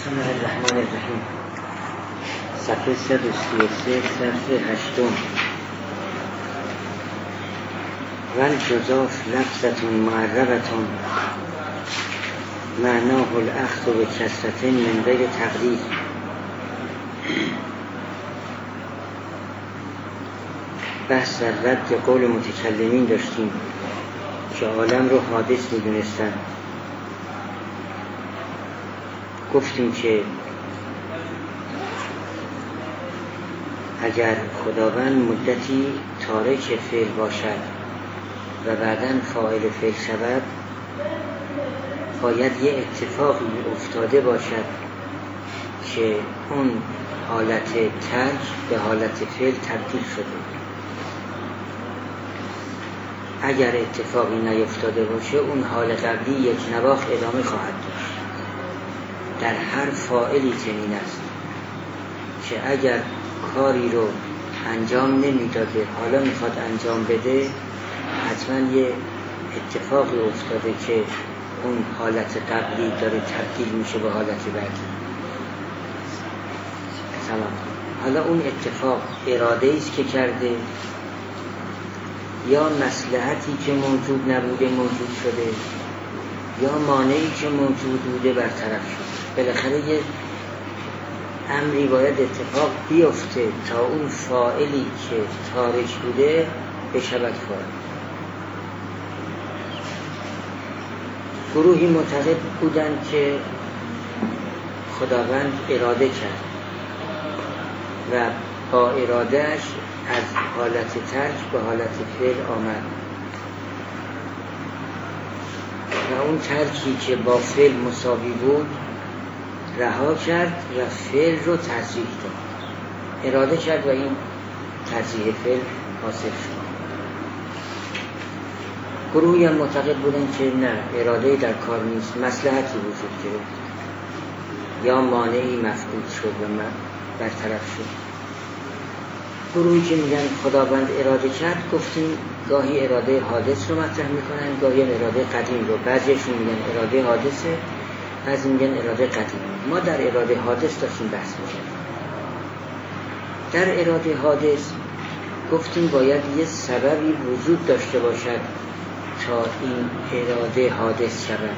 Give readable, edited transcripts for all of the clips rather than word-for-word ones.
بسم الله الرحمن الرحیم. صفحه 133 صفحه 8. والجزاف لفظة معربة معناه الاخذ بکثرة من غیر تقدیر. بحث در رد قول متکلمین داشتیم که عالم رو حادث می‌دونستن. گفتیم که اگر خداوند مدتی تارک فعل باشد و بعداً فاعل فعل شود، باید یه اتفاقی افتاده باشد که اون حالت ترک به حالت فعل تبدیل شده. اگر اتفاقی نیفتاده باشه، اون حال قبلی یک نواخت ادامه خواهد داشت. در هر فاعلی چنین است که اگر کاری رو انجام نمیداده، حالا میخواد انجام بده، حتما یه اتفاقی افتاده که اون حالت قبلی داره تبدیل میشه به حالت بعدی. تمام. حالا اون اتفاق اراده است که کرده، یا مصلحتی که موجود نبوده موجود شده، یا مانعی که موجود بوده برطرف شده. بالاخره یه امری باید اتفاق بیفته تا اون فاعلی که تارک بوده بشود فاعل. گروهی معتقد بودند که خداوند اراده کرد و با ارادهش از حالت ترک به حالت فعل آمد و اون ترکی که با فعل مساوی بود رها کرد و فعل رو ترجیح داد. اراده کرد و این ترجیح فعل حاصل شد. گروهی هم معتقد بودن که نه، اراده در کار نیست، مصلحتی وجود گرفت یا مانعی مفقود شد و برطرف شد. گروهی که میگن خداوند اراده کرد، گفتیم گاهی اراده حادث رو مطرح میکنن، گاهی اراده قدیم رو. بعضیشون میگن اراده حادثه، بعضی میگن اراده قدیم. ما در اراده حادث داشتیم بحث میکردیم. در اراده حادث گفتیم باید یه سببی وجود داشته باشد تا این اراده حادث شود.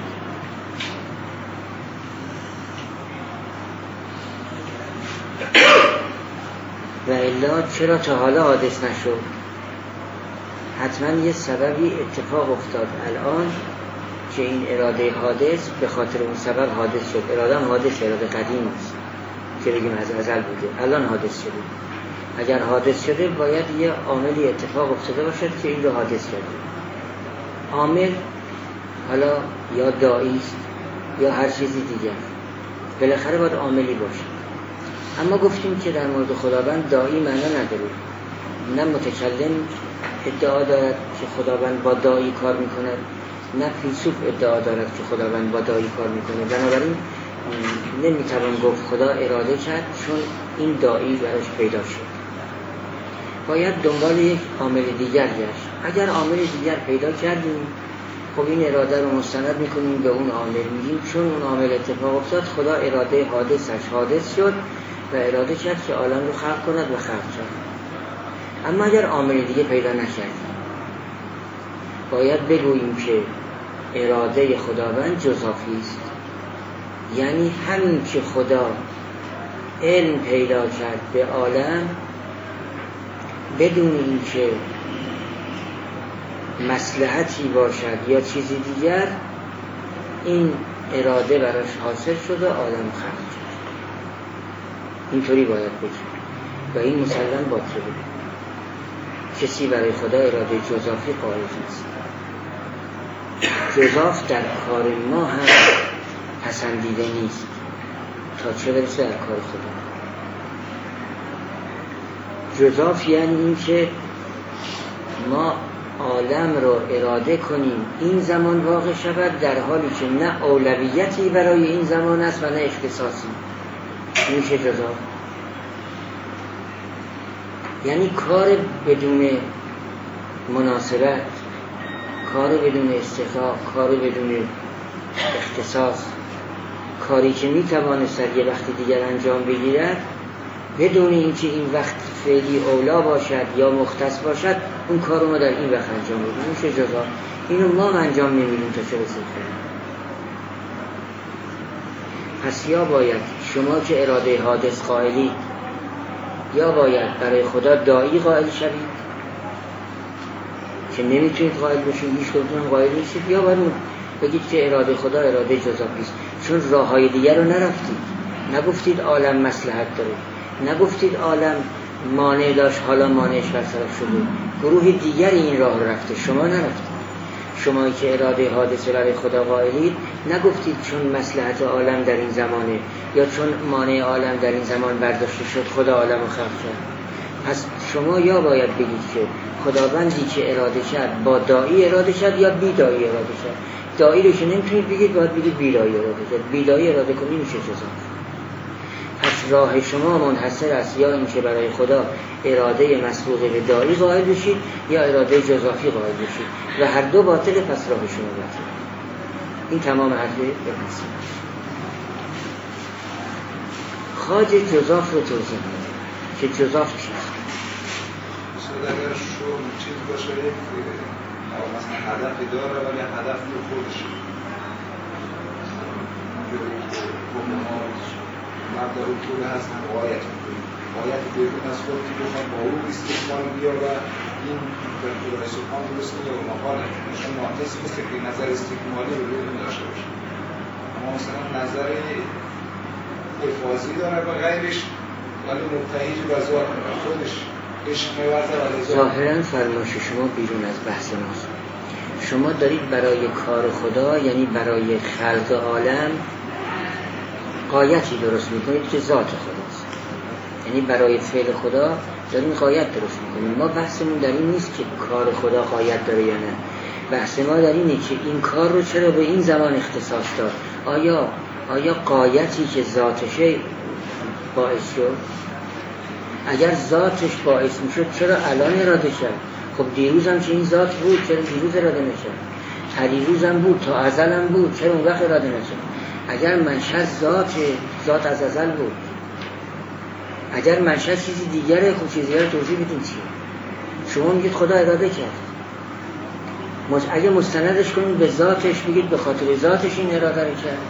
و الا چرا تا حالا حادث نشد؟ حتما یه سببی اتفاق افتاد الان که این اراده حادث به خاطر اون سبب حادث شد. اراده هم حادث، اراده قدیم است که بگیم از ازل بوده، الان حادث شده. اگر حادث شده باید یه عاملی اتفاق افتاده باشد که این رو حادث کرده. عامل حالا یا داعی است یا هر چیزی دیگر، بالاخره باید عاملی باشه. اما گفتیم که در مورد خداوند داعی معنا نداره. نه متکلم ادعا دارد که خداوند با داعی کار میکند، نه فیلسوف ادعا دارد که خداوند با داعی کار میکنه. بنابراین نمیتوان گفت خدا اراده کرد چون این داعی براش پیدا شد. باید دنبال یک عامل دیگر گشت. اگر عامل دیگر پیدا کردیم، خب این اراده رو مستند میکنیم به اون عامل، میگیم چون اون عامل اتفاق افتاد خدا اراده حادث شد و اراده کرد که عالم رو خلق کند و خلق کرد. اما اگر عامل دیگه پیدا نکردیم، باید بگوییم که اراده خداوند جزافی است. یعنی همین که خدا علم پیدا کرد به عالم بدون اینکه مصلحتی باشد یا چیزی دیگر، این اراده براش حاصل شد و عالم خلق شد. اینطوری باید بگیم و این مسلم باطله. کسی برای خدا اراده جزافی قائل نیست. جزاف در کار ما هم پسندیده نیست، تا چه برسه در کار خدا. جزاف یعنی این که ما عالم رو اراده کنیم این زمان واقع شود، در حالی که نه اولویتی برای این زمان است و نه اختصاصی. میشه جزاف. یعنی کار بدون مناسبت، کار بدون استحقاق، کار بدون اختصاص، کاری که میتوانست یه وقت دیگر انجام بگیرد بدون اینکه این وقت فعلی اولا باشد یا مختص باشد، اون کار رو ما در این وقت انجام بدیم. اون چه جزا؟ اینو ما انجام نمیدیم تا چه رسید. پس یا باید شما که اراده حادث قائلید، یا باید برای خدا داعی قائل شوید که نمیتونید قائل بشید، هیچ کدوم قائل نیستید، یا باید بگید که اراده خدا اراده جزافی است. چون راههای دیگر رو نرفتید، نگفتید عالم مصلحت داره، نگفتید عالم مانع داشت حالا مانعش برطرف شده، گروه دیگر این راه رو رفته، شما نرفتید. شمایی که اراده حادثه برای خدا قائلید نگفتید چون مصلحت عالم در این زمانه یا چون مانع عالم در این زمان برداشته شد خدا عالم رو خلق کرد. پس شما یا باید بگید که خداوندی که اراده کرد با داعی اراده کرد یا بی داعی اراده کرد. داعی رو که نمیتونید بگید، باید بگید بی داعی اراده کرد. بی داعی اراده کنی میشه جزا. پس راه شما منحصر است یا اینکه برای خدا اراده مسبوق به داعی قائل بشید یا اراده جزافی قائل بشید و هر دو باطله. پس راه شما باطله. این تمام حرفه بحث. خواج جزاف رو توضیح میده که جزاف چیست. اگر شغل چیز باشه مثلا هدفی داره ولی هدف رو خودشه، مبدأ طول هست هم غایت میکنیم، غایت بیرون از خود که بخواد با اون استقبال بیا و این در خدای سبحان درست میگه و مقاله نشون ناقص نیست که نظر استقبالی رو بیرون داشته باشه، اما مثلا نظر افاظی داره و غیرش ولی مبتهیج و ذات خودش ظاهراً فرمایش شما بیرون از بحث ماست. شما دارید برای کار خدا، یعنی برای خلق عالم، غایتی درست میکنید که ذات خداست. یعنی برای فعل خدا داریم غایت درست میکنیم. ما بحثمون در این نیست که کار خدا غایت داره یا نه. بحث ما در اینه که این کار رو چرا به این زمان اختصاص داد. آیا غایتی که ذاتشه باعث شد؟ اگر ذاتش باعث میشد چرا الان اراده کرد؟ خب دیروز هم که این ذات بود چرا دیروز اراده نکرد؟ پریروز هم بود، تا ازل هم بود، چرا اون وقت اراده نکرد؟ اگر منشأ ذات از ازل بود، اگر منشأ چیزی دیگره، خب چیزی دیگر توضیح بدین چیه؟ شما میگید خدا اراده کرد، اگه مستندش کنید به ذاتش میگید به خاطر ذاتش این اراده رو کرد،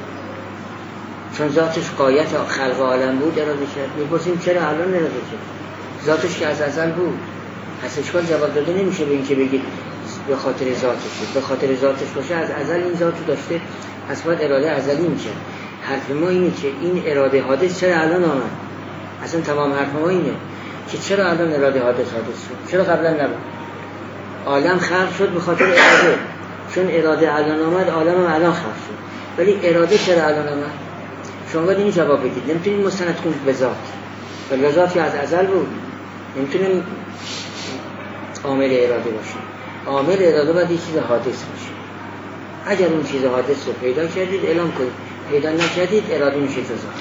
چون ذاتش غایت خلق عالم بود اراده کرد. میپرسیم چرا الان اراده کرد؟ ذاتش که از ازل بود. پس اشکال جواب داده نمیشه به این که بگید به خاطر ذاتش. به خاطر ذاتش باشه از ازل این ذاتو داشته، پس باید اراده ازلی میشه. حرف ما اینه که این اراده حادث چرا الان آمد؟ اصلا تمام حرف ما اینه که چرا الان اراده حادث شد؟ چرا قبلا نبود؟ عالم خلق شد به خاطر اراده، چون اراده الان آمد عالم هم الان خلق شد. ولی اراده چرا الان آمد؟ شما باید این جواب بدید. نمیتونید مستند کنید به ذات، ولی ذات که از ازل بود. نمیتونیم عامل اراده باشه. عامل اراده باید یک چیز حادث باشه. اگر اون چیز حادث رو پیدا کردید اعلام کنید، پیدا نکردید اراده میشه جزا.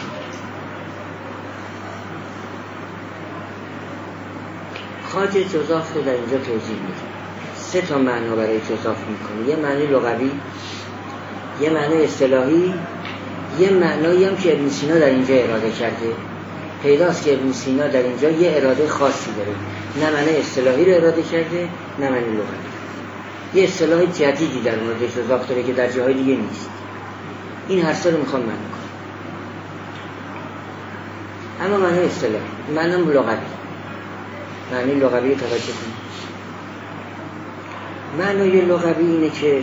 خواج جزاف رو در اینجا توضیح میده. 3 تا معنا برای جزاف میکنه. یه معنی لغوی، یه معنی اصطلاحی، یه معنایی هم که ابن سینا در اینجا اراده کرده. پیداست که ابن سینا در اینجا یه اراده خاصی داره، نه معنی اصطلاحی رو اراده کرده نه معنی لغوی. یه اصطلاح جدیدی در مورد جزاف داره که در جاهای دیگه نیست. این هر سه رو میخوام معنی کنم. اما معنی اصطلاحی، معنی لغوی، معنی لغوی توجه کنید. معنی لغوی اینه که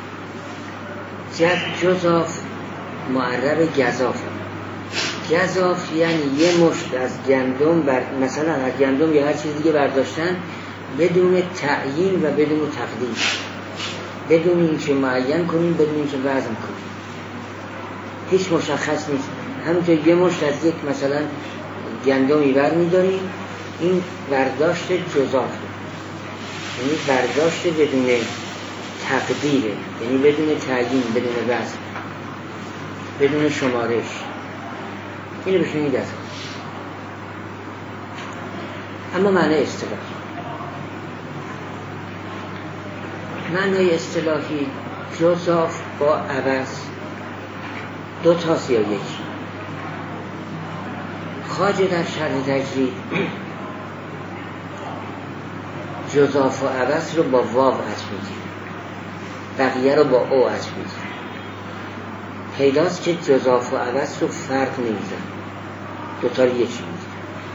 جزاف معرب گزاف. گزاف یعنی یه مشت از گندم مثلا از گندم یا هر چیز دیگه برداشتن بدون تعیین و بدون تقدیر، بدون اینکه معین کنیم، بدون اینکه وزن کنیم، هیچ مشخص نیست. همونطور یه مشت از یک مثلا گندمی برمی‌داریم، این برداشت جزافه، یعنی برداشت بدون تقدیره، یعنی بدون تعیین، بدون وزن، بدون شمارش. اینو بشنید از اما معنی اصطلاحی، معنی اصطلاحی جزاف با عوض دو تاست یا یکی. خواجه در شرح تجرید جزاف و عوض رو با واو عطف میگیره، بقیه رو با او عطف میگیره. پیداست که جزاف و عوض رو فرق نمیزن، دوتا رو یکی میگیره.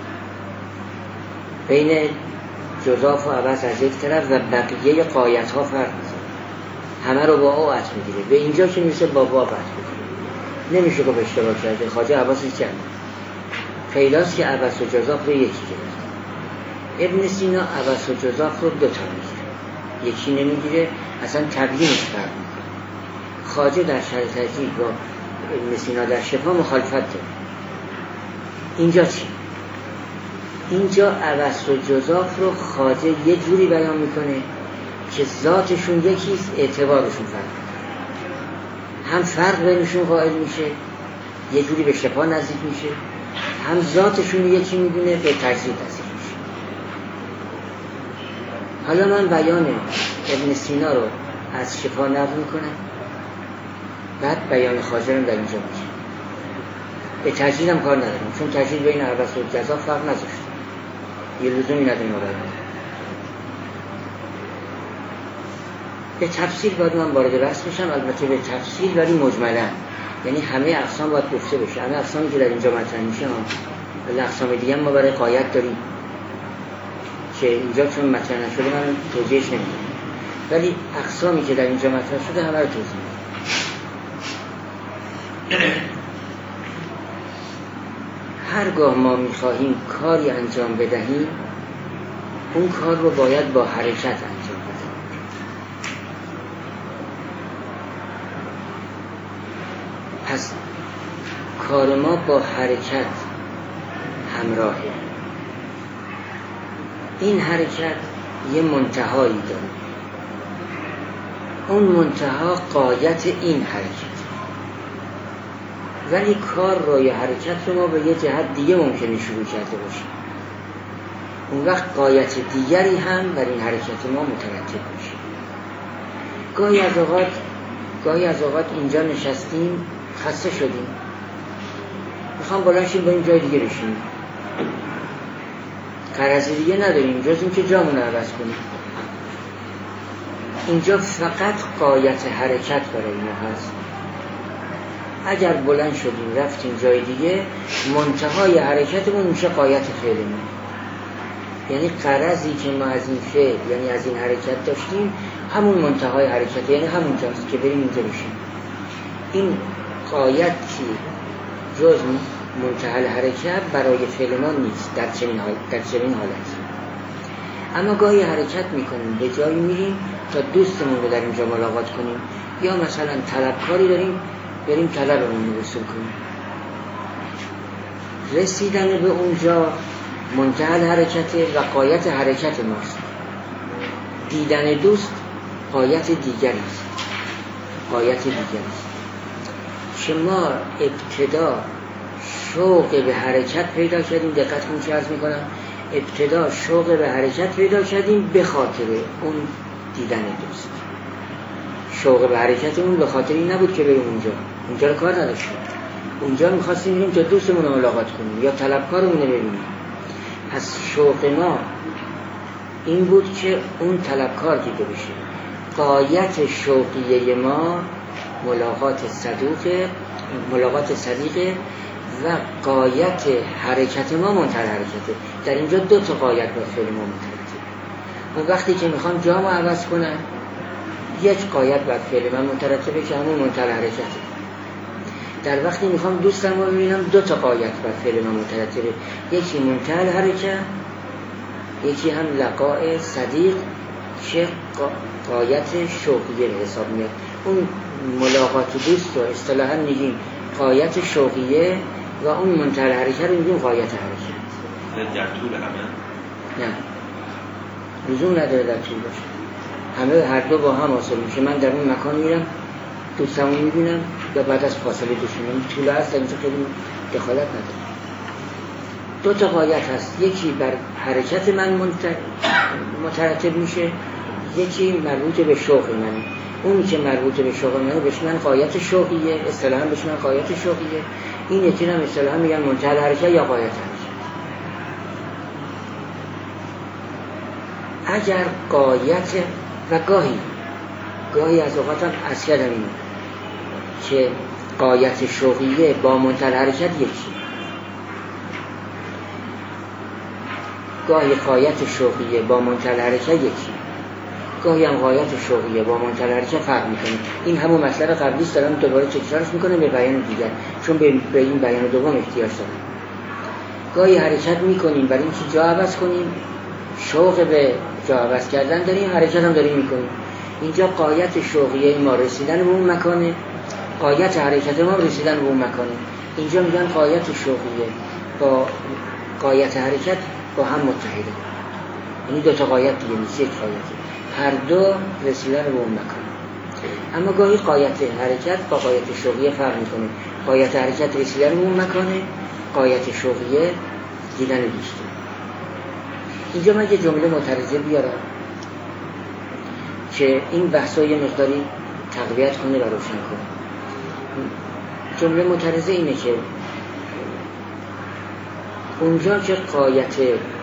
بین جزاف و عوض از یک طرف و بقیه قایت ها فرق میزن، همه رو با او عطف میگیره. به اینجا که میشه با واو عطف میگیره، نمیشه که اشتباه کرده. خواجه عوضش کرد. پیداست که عوض و جزاف رو یکی گرفت. ابن سینا عوض و جزاف رو دوتا میگیره، یکی نمیگیره، اصلا تبیینش فرق میکنه. خواجه در شرح تجرید با ابن سینا در شفا مخالفت داره. اینجا چی؟ اینجا عوض و جزاف رو خواجه یه جوری بیان میکنه که ذاتشون یکیست، اعتبارشون فرق میکنه. هم فرق بینشون قائل میشه، یه جوری به شفا نزدیک میشه، هم ذاتشون یکی میدونه، به تجرید نزدیک میشه. حالا من بیان ابن سینا رو از شفا نقل میکنم، بعد بیان خواجه رو در اینجا میشه. به تجرید هم کار ندارم، چون تجرید بین عوض و جزاف فرق نذاشت، یه لزومی نداره ما بیان. به تفصیل باید من وارد بحث بشم، البته به تفصیل ولی مجملا، یعنی همه اقسام باید گفته بشه. همه اقسامی که در اینجا مطرح میشه، ولی اقسام دیگه ما برای قایت داریم که اینجا چون مطرح نشده من توضیحش نمیدم، ولی اقسامی که در اینجا مطرح شده همه رو توضیح میدم. هرگاه ما میخواهیم کاری انجام بدهیم، اون کار رو باید با حرکت انجام بدهیم. پس کار ما با حرکت همراهه. این حرکت یه منتهایی داره، اون منتها غایت این حرکت، ولی کار رو یا حرکت رو ما به یه جهت دیگه ممکنه شروع کرده باشیم. اون وقت غایت دیگری هم بر این حرکت ما مترتب میشه. گاهی از اوقات اینجا نشستیم، خسته شدیم، میخوام بلند شیم بریم جای دیگه بشیم، غرض دیگه نداریم جز این که جامون رو عوض کنیم. اینجا فقط غایت حرکت برای ما هست. اگر بلند شدیم رفتیم جای دیگه، منتهای حرکتمون میشه غایت فعلمون. یعنی غرضی که ما از این فعل، یعنی از این حرکت داشتیم، همون منتهای حرکت، یعنی همون جاست که بریم اینجا بشیم. این غایتی جز منتهی حرکت برای فعل ما نیست در چنین حالتی. اما گاهی حرکت میکنیم، به جایی میریم تا دوستمون رو در اینجا ملاقات کنیم، یا مثلا طلبکاری داریم بریم طلبمون رو رسول کنیم. رسیدن به اونجا منتهی حرکت و غایت حرکت ماست. دیدن دوست غایت دیگری است. که ما ابتدا شوق به حرکت پیدا کردیم، دقت کنید چه عرض میکنم، ابتدا شوق به حرکت پیدا کردیم به خاطر اون دیدن دوست. شوق به حرکتمون به خاطر این نبود که بریم اونجا رو کار نداشتیم، اونجا میخواستیم بریم تا دوستمون رو ملاقات کنیم یا طلبکارمون رو ببینیم. پس شوق ما این بود که اون طلبکار دیده بشه. غایت شوقیه ما ملاقات صدیقه و غایت حرکت ما منتهی حرکته. در اینجا دو تا غایت با فعل ما مترتبه. اون وقتی که میخوام جامو عوض کنم، یک غایت بر فعل من مترتبه که همون منتهی حرکته. در وقتی میخوام دوستم رو ببینم، دو تا غایت بر فعل من مترتبه، یکی منتهی حرکت، یکی هم لقاء صدیق که غایت شوقیه به حساب میاد. اون ملاقات دوست رو اصطلاحاً میگیم غایت شوقیه و اون منتهی حرکت رو میگیم غایت حرکت. در طول همه؟ نه، لزوم نداره در طول باشه، همه هر دو با هم حاصل میشه. من در اون مکان میرم دوستمو میبینم یا بعد از فاصله دوستمو، طول هست اینجا خیلی دخالت نداره. دو تا غایت هست، یکی بر حرکت من مترتب میشه، یکی مربوط به شوق منه. اونی که مربوط به شوق منه بهش من غایت شوقیه، اصطلاحاً بهش من غایت شوقیه. این یکی هم اصطلاحاً میگن منتهی الحرکت یا غایت حرکت. اگر غایت و گاهی از اوقات هم از کردم اینه که غایت شوقیه با منتهی حرکت یکی، گاهی غایت شوقیه با منتهی حرکت یکی، گاهی هم غایت شوقیه با منتهی حرکت فرق میکنه. این همون مسئله قبلی است، دارم دوباره تکرارش میکنم به بیان دیگر، چون به این بیان دوم احتیاج دارم. گاهی حرکت میکنیم برای اینکه جا عوض کنیم، شوق به جا عوض کردن داریم، حرکت هم داریم میکنیم. اینجا غایت شوقیه ما رسیدن به اون مکانه، غایت حرکت ما رسیدن به اون مکانه. اینجا میگن غایت شوقیه با غایت حرکت با هم متحده، یعنی دو تا غایت دیگه نیست، یک غایته، هر دو رسیدن به اون مکان. اما گاهی غایت حرکت با غایت شوقیه فرق میکنه. غایت حرکت رسیدن به اون مکانه، غایت شوقیه دیدن بیشتر. اینجا من یه جمله معترضه بیارم که این بحثا یه مقداری تقویت کنه و روشن کنه. جمله معترضه اینه که اونجا که غایت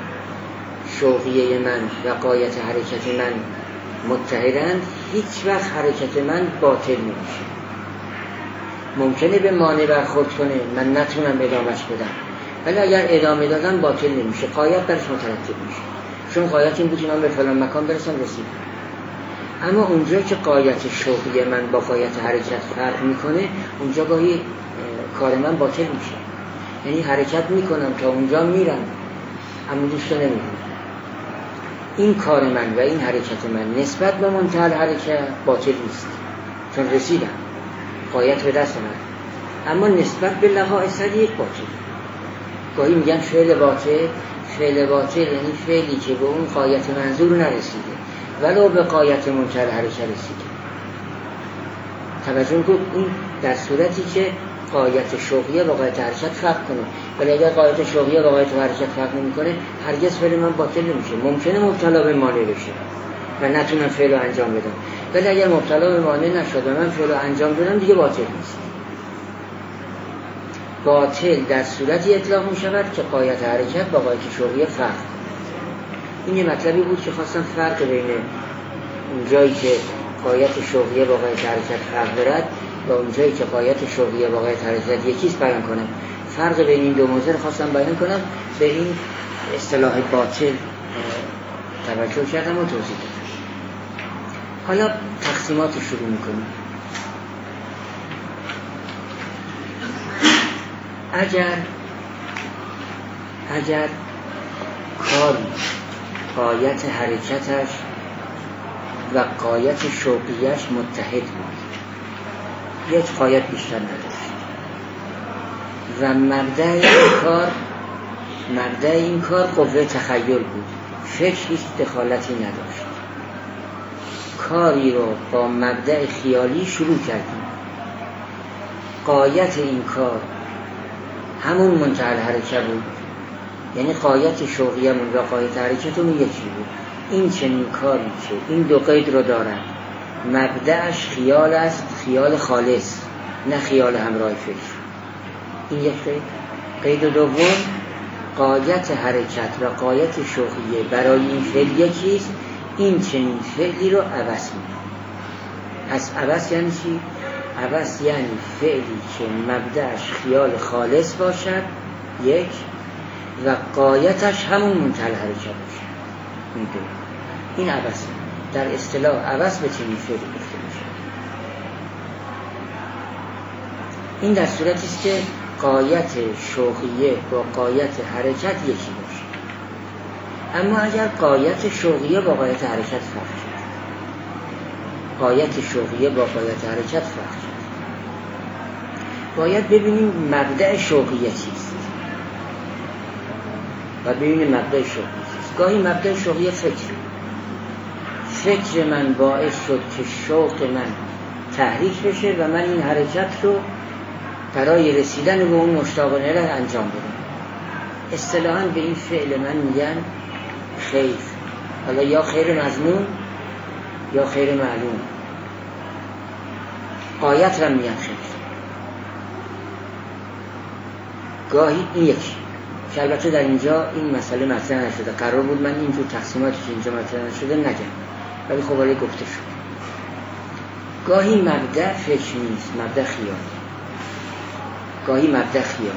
شوقیه من و غایت حرکت من متحدند، هیچ وقت حرکت من باطل نمیشه. ممکنه به مانع برخورد کنه، من نتونم ادامهش بدم، ولی اگر ادامه دادم باطل نمیشه، غایت برش مترتب میشه. چون غایت این بود که من به فلان مکان برسم، رسیدم. اما اونجا که غایت شوقیه من با غایت حرکت فرق میکنه، اونجا گاهی کار من باطل میشه. یعنی حرکت میکنم تا اونجا میرم، اما دوست نمیدونم. این کار من و این حرکت من نسبت به منتهی حرکت باطل نیست، چون رسیدم، غایت به دست من. اما نسبت به لحاظ یک باطل. گاهی میگن فعل باطل یعنی فعلی که به اون غایت منظور نرسیده ولو به غایت منتهی حرکت رسیده. توجه کنید، این در صورتی که غایت شوقیه با غایت حرکت فرق کنه. ولی اگر غایت شوقیه با غایت حرکت فرق نمی‌کنه، هرگز فعل من باطل نمیشه. ممکنه مبتلا به مانع بشه و نتونم فعل رو انجام بدم، ولی اگر مبتلا به مانع نشد و من فعل رو انجام دادم، دیگه باطل نیست. باطل در صورتی اطلاق می‌شود که غایت حرکت با غایت شوقیه فرق کنه. این یه مطلبی بود که خواستم فرق بین اون جایی که غایت شوقیه با غایت حرکت فرق دارد و اون جایی که غایت شوقیه با غایت حرکت یکیست بیان کنم. فرق بین این دو موضوع رو خواستم بیان کنم. به این اصطلاح باطل توجه کردم و توضیح دادم. حالا تقسیمات شروع میکنیم. اگر کاری غایت حرکتش و غایت شوقیش متحد بود، یک غایت بیشتر نداشت و مبدأ این کار قوه تخیل بود، فکر هیچ دخالتی نداشت. کاری رو با مبدأ خیالی شروع کردیم، غایت این کار همون منتهی الحرکت بود، یعنی غایت شوقیمون و غایت حرکتمون یکی بود. این چنین کاری که این دو قید رو دارن، مبدأش خیال است، خیال خالص، نه خیال همراه فکر. این یک قید. قید دوم، غایت حرکت و غایت شوقیه برای این فعل یکیست، این چنین فعلی رو عوض می‌کنه. پس عوض یعنی چی؟ عوض یعنی فعلی که مبدأش خیال خالص باشد، یک، و غایتش همون منتهی الحرکت باشه. این عوض. در اصطلاح عوض به چنین فعلی گفته میشه. این در صورتی است که غایت شوقیه با غایت حرکت یکی باشه. اما اگر غایت شوقیه با غایت حرکت فرق شد، غایت شوقیه با غایت حرکت فرق شد، باید ببینیم مبدأ شوقیه چیست و ببینیم مبدأ شوقیه چیست. گاهی مبدأ شوقیه فکر من باعث شد که شوق من تحریک بشه و من این حرکت رو برای رسیدن به اون مشتاقانه را انجام بدم. اصطلاحاً به این فعل من میگن خیر. حالا یا خیر مضمون یا خیر معلوم. غایت را میگن خیر. گاهی این یکی که البته در اینجا این مسئله مطرح نشده، قرار بود من اینجور تقسیماتی که اینجا مطرح نشده نگم، ولی خب حالا گفته شد. گاهی مبدأ فکر نیست، مبدأ خیال. گاهی مبدأ خیال.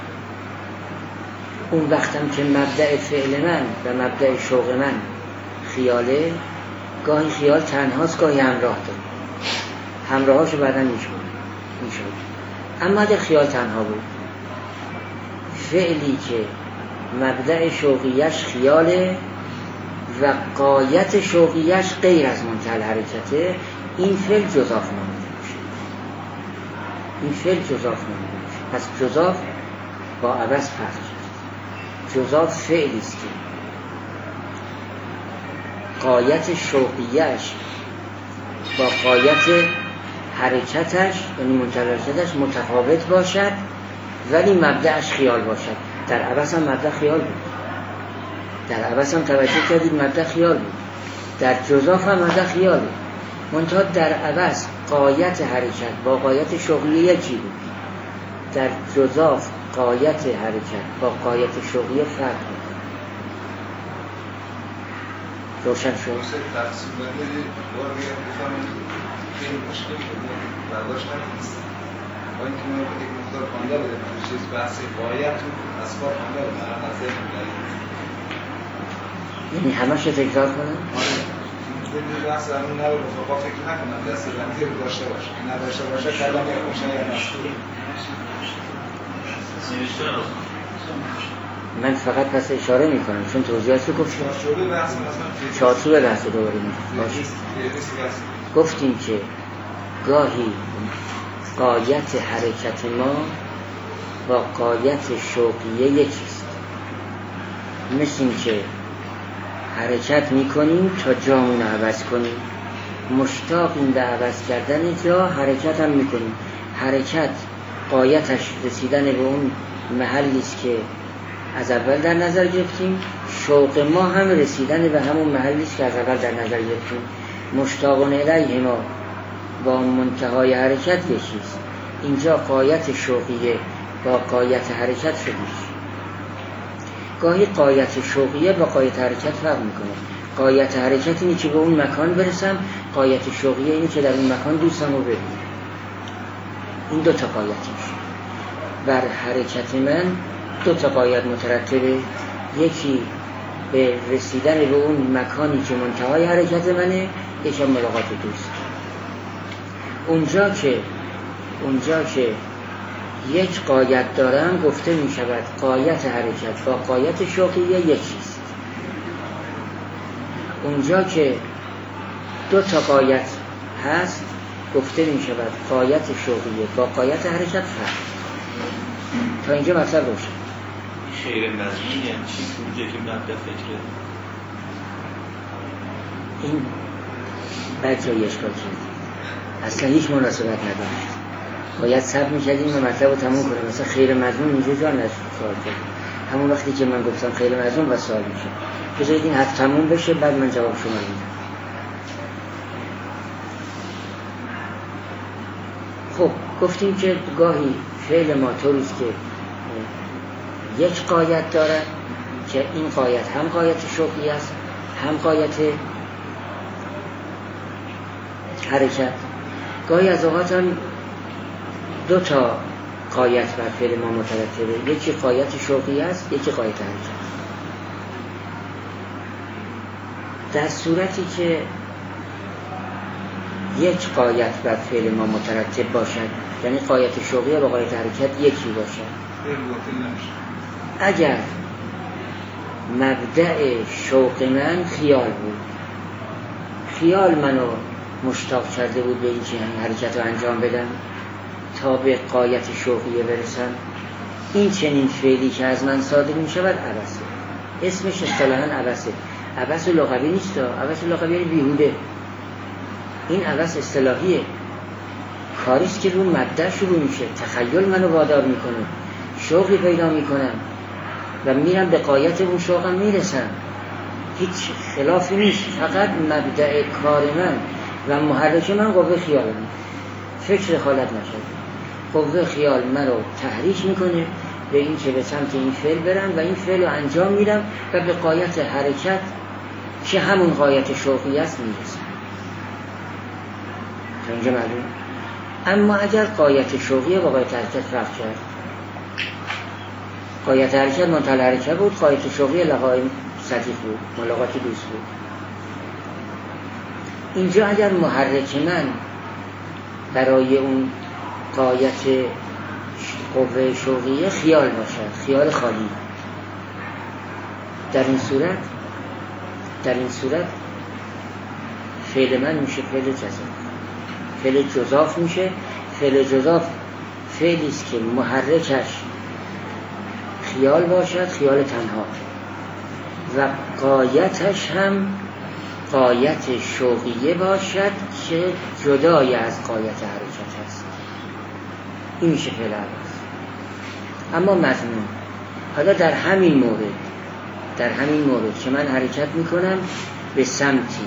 اون وقتم که مبدأ فعل من و مبدأ شوق من خیاله، گاهی خیال تنهاست، گاهی همراه داره. همراهاشو بعدا میشود. اما اگر خیال تنها بود، فعلی که مبدأ شوقیش خیاله و غایت شوقیش غیر از منتهی حرکته، این فعل جزاف نامیده میشه. این فعل جزاف نامیده میشه. پس جزاف با عوض فرق کرد. جزاف فعلی است که غایت شوقیش با غایت حرکتش یعنی منتهی حرکتش متفاوت باشد، ولی مبدأش خیال باشد. در عوض هم مبدأ خیال بود. در عوض هم توجه کردید مبدأ خیال بود. در جزاف هم مبدأ خیال بود. منتها در عوض غایت حرکت با غایت شغلی یکی بود. در جزاف غایت حرکت با غایت شغلی فرق بود. روشن شد؟ تقسیم بندی بار بگم بفهمید خیلی مشکل بود برداشت نیست. با اینکه من یک مقدار خانده بودم چیز بحث غایت از کار خانده بودم از ذهن می‌آید. یعنی همش تکرار کنم؟ این بحث همون نبود با فکر نکنم دست بندی رو داشته باشه. نداشته باشه کلام یک مشاهیر نست. من فقط پس اشاره میکنم چون توضیحات رو گفتیم. چارچوب بحث دوباره میگم. گفتیم که گاهی غایت حرکت ما با غایت شوقیه یکیست. مثل این که حرکت میکنیم تا جامون عوض کنیم، مشتاقیم به عوض کردن جا، حرکت هم میکنیم. حرکت غایتش رسیدن به اون محلیست که از اول در نظر گرفتیم، شوق ما هم رسیدن به همون محلیست که از اول در نظر گرفتیم. مشتاقون الیه ما با منتهای حرکت یکیست. اینجا غایت شوقیه با غایت حرکت شدیش. گاهی غایت شوقیه با غایت حرکت فرق میکنه. غایت حرکت اینه که به اون مکان برسم، غایت شوقیه اینه که در اون مکان دوستم رو ببینم. این دو تا غایتش. بر حرکت من دو تا غایت مترتبه، یکی به رسیدن به اون مکانی که منتهای حرکت منه، یکی ملاقات دوست. اونجا که یک غایت دارم گفته می شود غایت حرکت با غایت شوقیه یکیست. اونجا که دو تا غایت هست گفته می شود غایت شوقیه با غایت حرکت فرق. تا اینجا مطلب روشن. خیر مضمون یعنی چی؟ اونجا که مبدأ فکره این بعد جایی اشکال کرد، اصلا هیچ مناسبت نداشت. باید صبر میکردیم و مطلب رو تموم کنم. مثلا خیر مضمون اینجا جا نشد سوال کرد. همون وقتی که من گفتم خیر مضمون و سوال میشه، بذارید این حرف تموم بشه بعد من جواب شما میدم. خب گفتیم که گاهی فعل ما طوریست که یک غایت دارد که این غایت هم غایت شوقی است هم غایت حرکت. گاهی از اوقات هم دو تا غایت بر فعل ما مترتبه، یکی غایت شوقی است یکی غایت حرکت. در صورتی که یک غایت بر فعل ما مترتب باشد، یعنی غایت شوقی با غایت حرکت یکی باشد، اگر مبدأ شوق من خیال بود، خیال منو مشتاق کرده بود به این که حرکت رو انجام بدم تا به غایت شوقیه برسم، این چنین فعلی که از من صادر می شود عبثه. اسمش اصطلاحاً عبثه. عبث لغوی نیست، عبث لغوی یعنی بیهوده. این عبث اصطلاحیه، کاریست که رو مبدأ شروع میشه، تخیل منو وادار میکنه، شوقی پیدا میکنم و میرم به غایت اون شوقم میرسم. هیچ خلافی نیست، فقط مبدأ کار من و محرک من قوه خیال من. فکر دخالت نکرده. قوه خیال من رو تحریک میکنه به این که به سمت این فعل برم و این فعل رو انجام میدم و به غایت حرکت که همون غایت شوقی است میرسم. تا اینجا معلوم. اما اگر غایت شوقی با غایت حرکت فرق کرد، غایت حرکت منتهی حرکت بود، غایت شوقی لقای صدیق بود، ملاقات دوست بود. اینجا اگر محرک من برای اون غایت قوه شوقیه خیال باشد، خیال خالی، در این صورت فعل من میشه فعل جزاف. فعل جزاف میشه. فعل جزاف فعلی است که محرکش خیال باشد، خیال تنها، و غایتش هم غایت شوقیه باشد که جدای از غایت حرکت است. این میشه فعل عوض. اما مضمون حالا در همین مورد که من حرکت میکنم به سمتی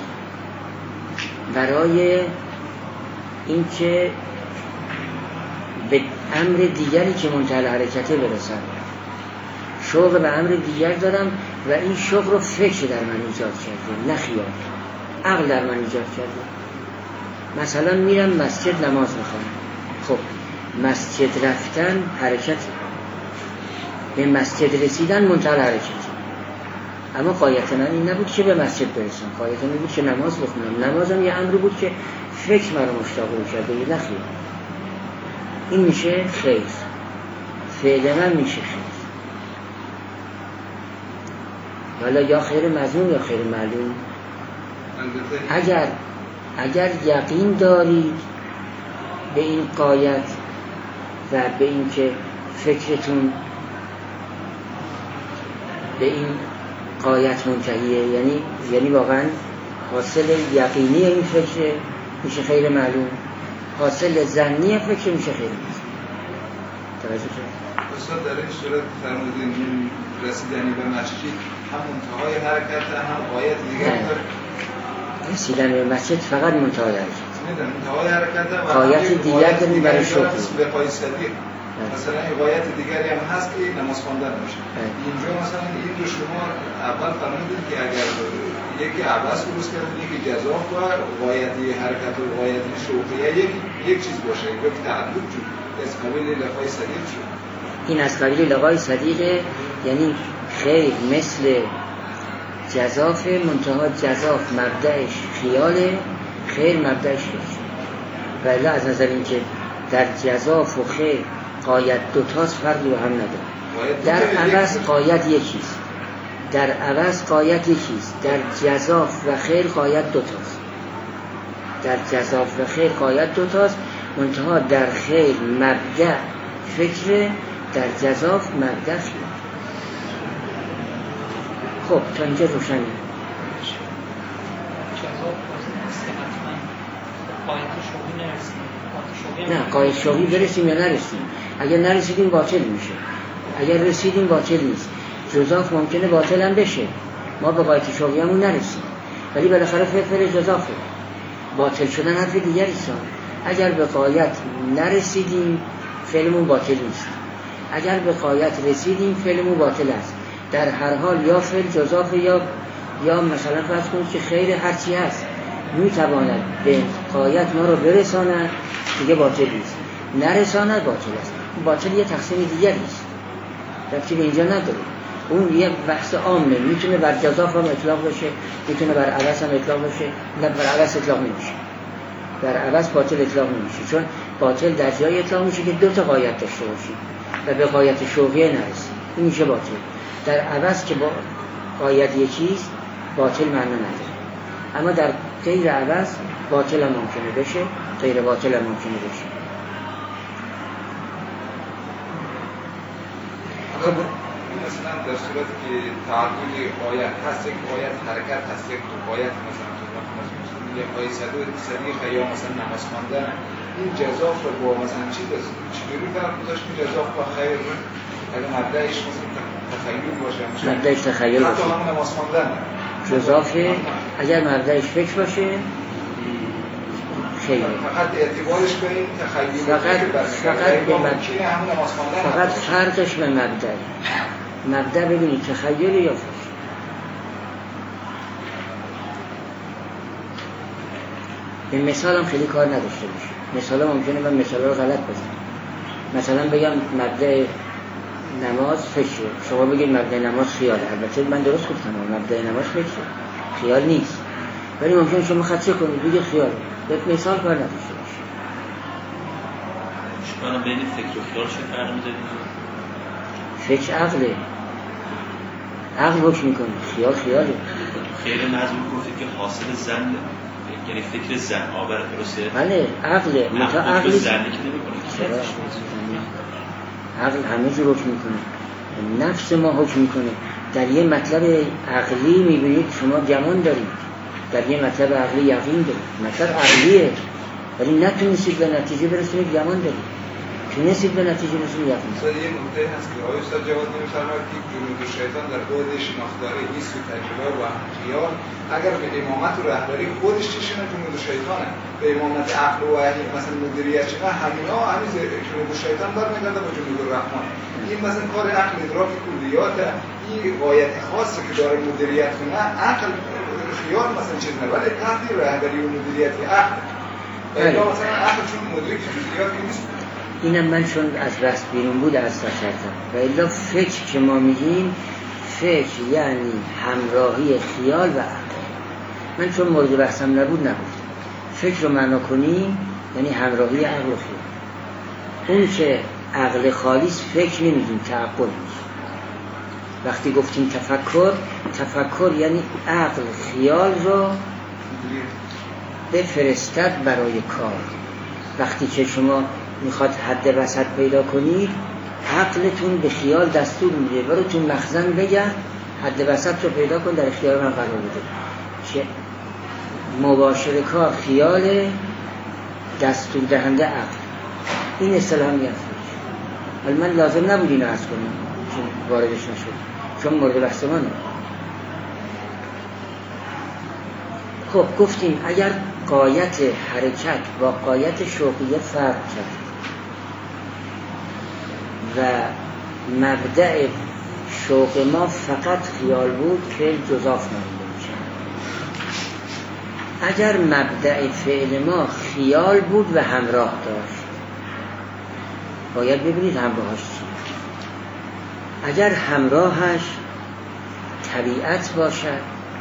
برای اینکه به امر دیگری که منتهی حرکته برسم، شوق به امر دیگر دارم و این شوق رو فکر در من ایجاد کرده، نه خیال. عقل در من ایجاد کرده. مثلا میرم مسجد نماز میخونم. خب مسجد رفتن حرکت، به مسجد رسیدن منتهی حرکت. اما غایت من این نبود که به مسجد برسم، غایت من بود که نماز بخونم. نمازم یه امر بود که فکر من رو مشتاق کرده، نه خیال. این میشه خیر. فعل من میشه خیر. حالا یا خیر مضمون یا خیر معلوم. اگر یقین دارید به این غایت و به این که فکرتون به این غایت منتهیه، یعنی واقعا حاصل یقینی این فکر میشه خیر معلوم، حاصل ظنی فکر میشه خیر معلوم. توجه کنید استاد، در این صورت فرمودین این رسیدنی به مسجد هم منتهای حرکت هم غایت دیگری داره. رسیدن به مسجد فقط منتهای حرکت. منتهای حرکت و غایت دیگر داریم برای شوق. به پای صدیق مثلا این غایت دیگری هم هست که نماز خواندن باشه. اینجا مثلا این رو شما اول فرمودید که اگر یکی عباس درست کرد، یکی جزاف و غایت حرکت و غایت شوقیه یک چیز باشه، یک تعدد شد از قبیل لقای صدیق شد. این از قبیل لقای صدیقه، یعنی خیر مثل جزاف، منتها جزاف مبدأش خیاله، خیر مبدأش فکر. ولی از نظر این که در جزاف و خیر غایت دوتاست، فرقی با هم نداره. در عوض غایت یکیست، در جزاف و خیر غایت دوتاست. منتها در خیر مبدأ فکر، در جزاف مبدأ خیال. خب تا اینجا روشنه. نه غایت شوقی برسیم یا نرسیم. اگر نرسیدیم باطل میشه، اگر رسیدیم باطل نیست. جزاف ممکنه باطل هم بشه، ما به غایت شوقی همون نرسیم، ولی بالاخره فعل جزافه. باطل شدن حرف دیگری است. اگر به غایت نرسیدیم فعلمون باطل نیست، اگر به غایت رسیدیم فعلمون باطل است. در هر حال یا فعل جزافه یا مثلا فرض کنید که خیر هرچی هست میتواند به غایت ما رو برساند، دیگه باطل نیست. نرساند باطل است. باطل یه تقسیم دیگری است، ربطی به اینجا نداره. اون یه بحث عامه، میتونه بر جزاف هم اطلاق بشه، میتونه بر عوض هم اطلاق بشه. نه، بر عوض اطلاق نمیشه. بر عوض باطل اطلاق نمیشه، چون باطل در جای اطلاق میشه که دو تا غایت داشته باشی و به غایت شوقیه نرسی، این میشه باطل. در عوض که با غایت یکیست باطل معنا نداره. اما در غیر عوض باطل هم ممکنه بشه، غیر باطل هم ممکنه بشه. مثلا در صورتی که تعدد غایت هست، یک غایت حرکت هست، یک غایت مثلا یک غایت صدیق یا مثلا نماز خواندن، این جزاف رو با مثلا چجوری فرق گذاشت که جزاف با خیر اگه مبدأش مثلا تخیل باشه، مبدأش تخیل باشه، حتی همون نماز خواندن جزاف اگر مبدأش فکر باشه خیلی فقط اعتبارش به این تخیل فقط فرقش به مبدأ ببینید تخیل یا فکر. به مثال هم خیلی کار نداشته باشه. مثال ممکنه من مثال رو غلط بزنم. مثلا بگم مبدأ نماز فکره، شما بگید مبدأ نماز خیاله. البته من درست گفتم مبدأ نماز فکره، خیال نیست. ولی ممکنه شما خدشه کنید بگید خیاله. به مثال کار نداشته باشه. شما بین فکر و خیال چه فرق می‌ذارید؟ فکر عقله، عقل حکم میکنه، خیال خیاله. خیر مضمون گفتید که حاصل ظن، یعنی فکر ظن آور، درسته؟ بله عقله، متا عقلی ظن که نمی‌کنه. عقل همه جور حکم میکنه، نفس ما حکم میکنه. در یه مطلب عقلی میبینید شما گمان دارید، در یه مطلب عقلی یقین دارید، مطلب عقلیه ولی نتونستید به نتیجه برسونید گمان دارید، تونستید به نتیجه برسونید یقین دارید. یه نکته هست که آقای استاد جواد نمی‌فرماید که جنود شیطان در بعد شناختاری حس و تجربه و خیال اگر به امامت و رهبری خودش چشونه جنود شیطانه، به امامت عقل و وحی مثلا مدیریت چقدر همینا همین جنود شیطان برمیگرده با جنود الرحمن. این مثلا کار عقل ادراک کلیات، این غایت خاصی که داره مدیریت کنه عقل خیال مثلا چیز نه، ولی قضیه رهبری و مدیریت عقل مثلا عقل چون مدرک جزئیات نیست. اینم من چون از بحث بیرون بود از کردم. و الا فکر که ما میگیم فکر یعنی همراهی خیال و عقل. من چون مورد بحثم نبود نگفتم. فکر رو معنا کنیم یعنی همراهی عقل و خیال. اون که عقل خالص فکر نمیگیم، تعقل میگیم. وقتی گفتیم تفکر یعنی عقل خیال رو بفرستد برای کار. وقتی که شما میخواد حد وسط پیدا کنید عقلتون به خیال دستور میده برو تو مخزن بگرد حد وسط رو پیدا کن در اختیار من قرار بده که مباشر کار خیال دستور دهنده عقل. این اصطلاح میگن فکر. ولی من لازم نبود اینو عرض کنم چون واردش نشد چون مورد بحث ما نه. خب گفتیم اگر غایت حرکت با غایت شوقیت فرق کرد و مبدأ شوق ما فقط خیال بود که جزاف نمیده میشه. اگر مبدأ فعل ما خیال بود و همراه داشت باید ببینید همراهش چیه. اگر همراهش طبیعت باشد،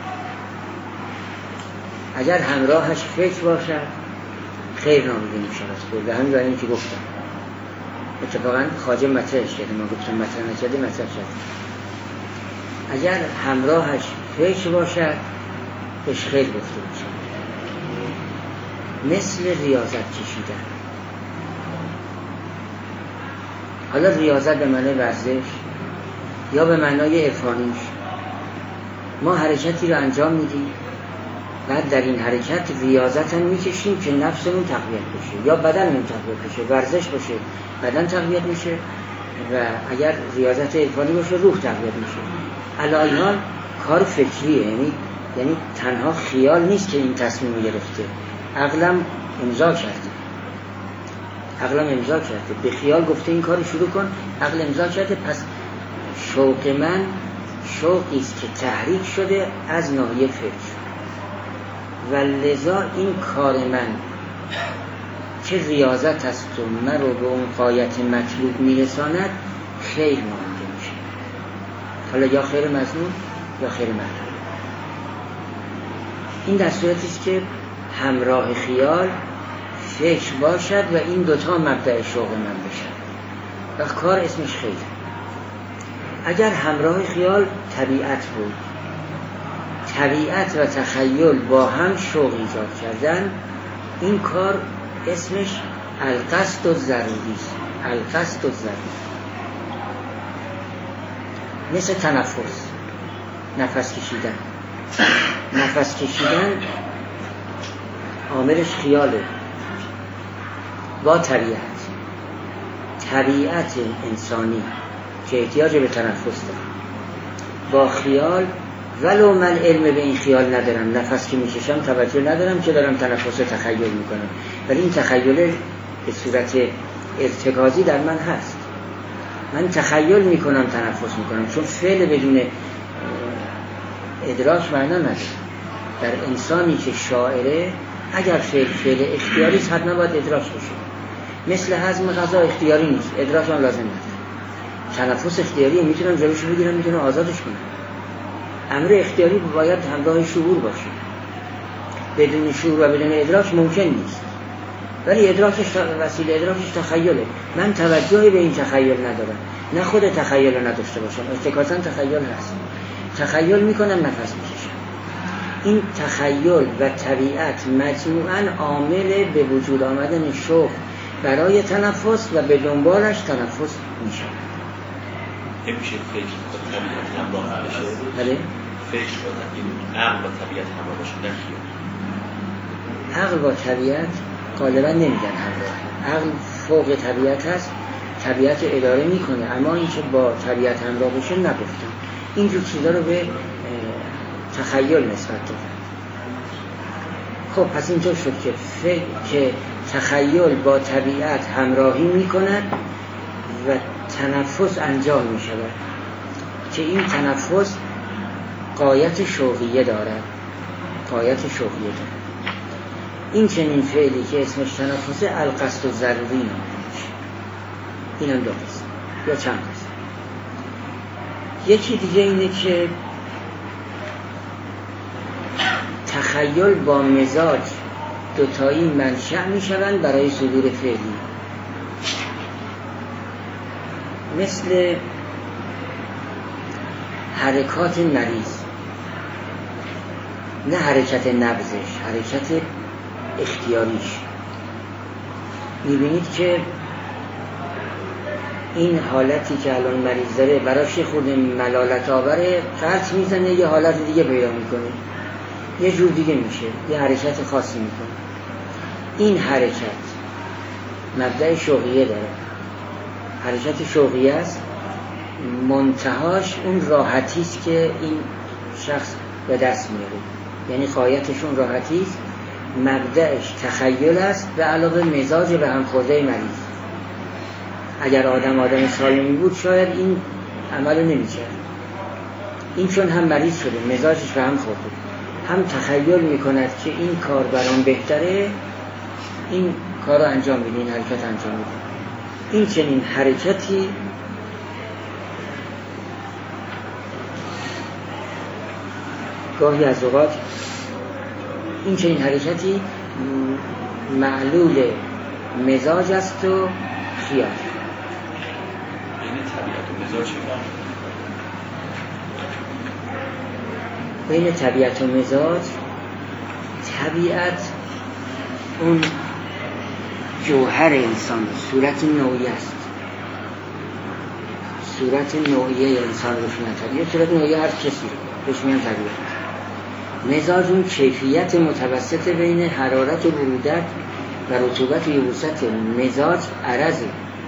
اگر همراهش فکر باشد خیر نامیده میشه از به همین برای که گفتم. اتفاقا خواجه مطرحش کرده، ما گفتم مطرح نکرده مطرح کرده. اگر همراهش فکر باشد بهش خیر گفته میشه. مثل ریاضت کشیدن. حالا ریاضت به معنی ورزش یا به معنای عرفانیش، ما حرکتی رو انجام میدیم بعد در این حرکت ریاضت هم میکشیم که نفسمون تقویت بشه یا بدنمون تقویت بشه. ورزش باشه بدن تقویت میشه و اگر ریاضت عرفانی باشه روح تقویت میشه. الان کار فکریه، یعنی تنها خیال نیست که این تصمیم گرفته، عقلم امضا کرده. به خیال گفته این کار شروع کن، عقل امضا کرده. پس شوق من شوقی است که تحریک شده از ناحیه فکر و لذا این کار من که ریاضت است و من رو به اون غایت مطلوب میرساند خیر نامیده میشه. حالا یا خیر مظنون یا خیر مطلوب. این در صورتی است که همراه خیال فکر باشد و این دوتا مبدأ شوق من بشد و کار اسمش خیر. اگر همراه خیال طبیعت بود، طبیعت و تخیل با هم شوق ایجاد کردن، این کار اسمش القصد الضروری است. القصد الضروری مثل تنفس، نفس کشیدن عاملش خیاله با طبیعت انسانی که احتیاج به تنفس داره با خیال. ولو من علم به این خیال ندارم، نفس که میکشم توجه ندارم که دارم تنفس تخیل میکنم، ولی این تخیل به صورت ارتکازی در من هست. من تخیل میکنم تنفس میکنم، چون فعل بدون ادراک معنا نداره. در انسانی که شاعره اگر فعل اختیاری است حتما باید ادراک بشه. مثل هضم غذا اختیاری نیست، ادراک هم لازم نداره. تنفس اختیاری میتونم جلوشو بگیرم، میتونم آزادش کنم. امر اختیاری باید همراه شعور باشه. بدون شعور و بدون ادراک ممکن نیست. ولی ادراکش وسیله ادراکش تخیله. من توجهی به این تخیل ندارم، نه خود تخیل رو نداشته باشم، ارتکازاً تخیل هست. تخیل میکنم، نفس میکشم. این تخیل و طبیعت مجموعاً عامل به وجود آمدن شوق برای تنفس و به دنبالش تنفس میشه. نمیشه فکر با طبیعت همراه بشه؟ بله؟ فکر با طبیعت، عقل با طبیعت همراه باشه، نه خیال. عقل با طبیعت غالبا نمیگن همراه. عقل فوق طبیعت هست، طبیعت اداره میکنه، اما این که با طبیعت همراه بشه نگفتم. اینجور چیزا رو به تخیل نسبت دادن. خب پس اینطور شد که تخیل با طبیعت همراهی میکند و تنفس انجام میشود که این تنفس غایت شوقیه دارد. غایت شوقیه دارد. این چنین فعلی که اسمش تنفسه القصد ضروری نامیده میشه. این هم دو قسم یا چند قسم. یکی دیگه اینه که تخیل با مزاج دوتایی منشأ میشوند برای صدور فعلی. مثل حرکات مریض، نه حرکت نبضش، حرکت اختیاریش. میبینید که این حالتی که الان مریض داره براش خود ملالت آوره، قطع میزنه یه حالت دیگه پیدا میکنه، یه جور دیگه میشه، یه حرکت خاصی میکنه. این حرکت مبدأ شوقیه داره، حرکت شوقیه است، منتهاش اون راحتی است که این شخص به دست میاره، یعنی غایتشون راحتی است، مبدأش تخیل است به علاوه مزاج به هم خورده مریض. اگر آدم سالمی بود شاید این عمل رو نمی‌کرد. این چون هم مریض شده، مزاجش به هم خورده، هم تخیل میکند که این کار برام بهتره، این کار رو انجام میده، این حرکت انجام میده. این چنین حرکتی گاهی از اوقات این چنین حرکتی معلول مزاج است و خیال. بین طبیعت و مزاج بین طبیعت و مزاج، طبیعت اون جوهر انسان، صورت نوعی است. صورت نوعی انسان رو بشونن طبیعت، صورت نوعی هر کسی رو بشونن طبیعت. مزاج اون کیفیت متوسط بین حرارت و برودت و رطوبت و یبوست. مزاج عرضه،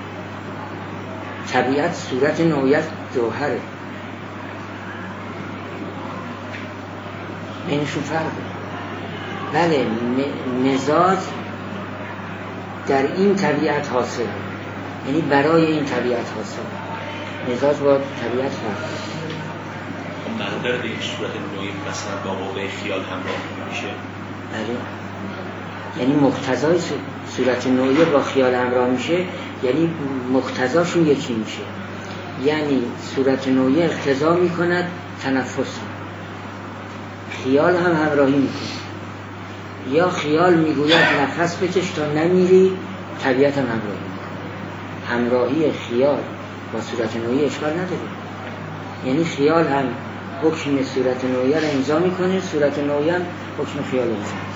طبیعت صورت نوعیت جوهره. بینشون فرقه. بله، مزاج در این طبیعت حاصل، یعنی برای این طبیعت حاصل. مزاج با طبیعت فرق منظر دیگه صورت نوعی مثلا با موقع خیال همراه میشه. بله، یعنی مقتضای صورت نوعی با خیال همراه میشه، یعنی مقتضاشون یکی میشه. یعنی صورت نوعی اقتضا میکند تنفس، خیال هم همراهی میکنه. یا خیال میگوید نفس بکش تا نمیری، طبیعت هم همراهی میکنه. همراهی خیال با صورت نوعی اشکال نداره، یعنی خیال هم حکم صورت نوعی را امضا میکنه، صورت نوعی هم حکم خیال امضا میکنه.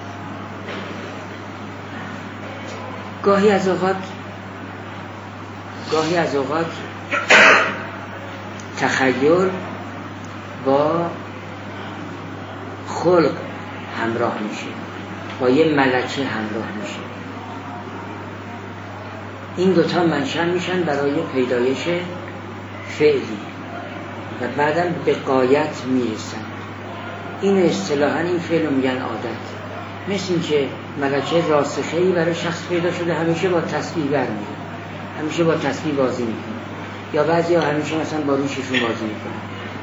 گاهی از اوقات تخیل با خلق همراه میشه، با یه ملکه همراه میشه. این دوتا منشأ میشن برای پیدایش فعلی و بعداً به غایت میرسن. این اصطلاحاً این فعل رو میگن عادت. مثل این که ملکه راسخه‌ای برای شخص پیدا شده، همیشه با تسبیح برمی‌گرده، همیشه با تسبیح بازی میکنه، یا بعضی ها همیشه مثلا با روششون بازی میکنه.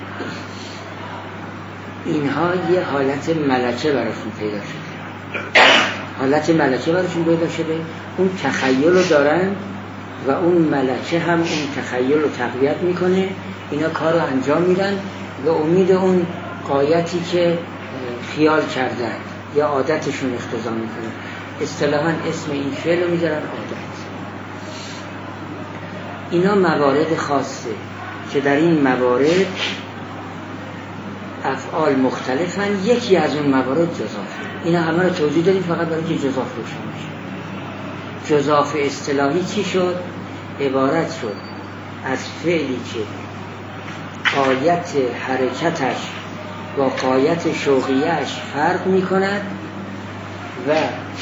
اینها یه حالت ملکه براشون پیدا شده، حالت ملکه براشون پیدا شده، اون تخیل رو دارن و اون ملکه هم اون تخیل رو تقویت میکنه، اینا کار رو انجام میدن به امید اون غایتی که خیال کردن یا عادتشون اقتضا میکنه. اصطلاحاً اسم این فعل رو میذارن عادت. اینا موارد خاصه که در این موارد افعال مختلفن، یکی از اون موارد جزافه. اینا همه رو توضیح دادیم فقط برای که جزاف روشن بشه. جزاف اصطلاحی چی شد؟ عبارت شد از فعلی که غایت حرکتش با غایت شوقیش فرق می کند و